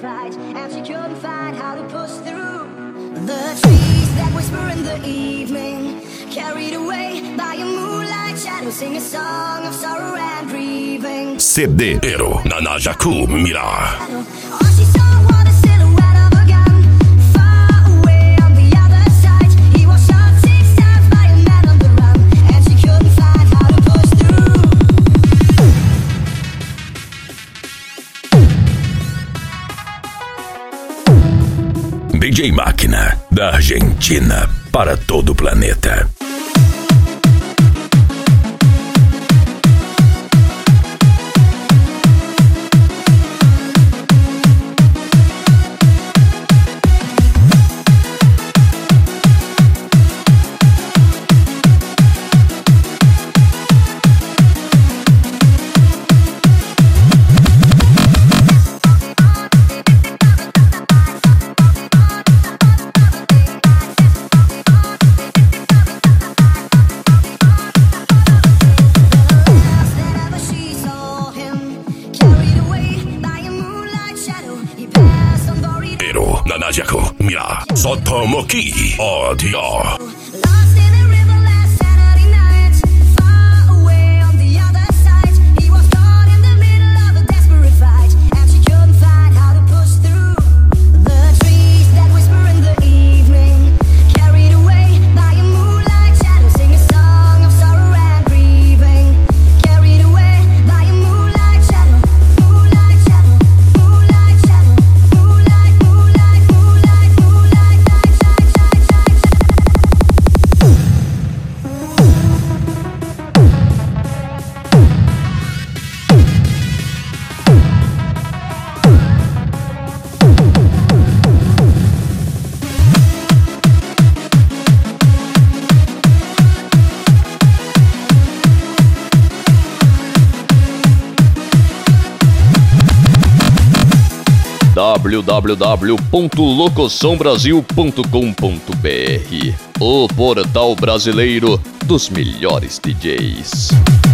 fight, and she couldn't find how to push through. The trees that whisper in the evening, carried away by a moonlight shadow, sing a song of sorrow and grieving. CD Ero na Najaku Mira. All she saw was the silhouette of a gun, far away on the other side. He was shot 6 times by a man on the run, and she couldn't find how to push through. DJ Máquina, da Argentina para todo o planeta. Na Najaku Mira, só tamo aqui, ódio. www.locoçãobrasil.com.br, o portal brasileiro dos melhores DJs.